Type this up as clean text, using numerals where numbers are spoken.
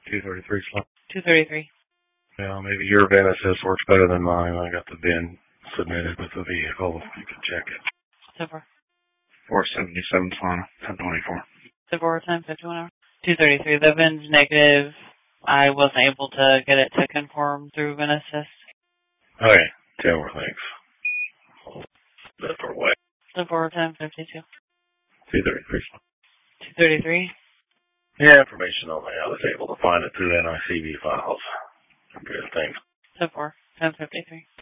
233 slot. 233. Well, maybe your VIN assist works better than mine. I got the VIN submitted with the vehicle. You can check it. Super. 477 Solana, 1024. Super time, 51 hours. 233. The VIN's negative. I wasn't able to get it to conform through VIN assist. Okay, 10 more thanks. That's for what? Super time, 52. 233 slot. 233. Yeah, information only. I was able to find it through NICV files. Good, thanks. Super 1053.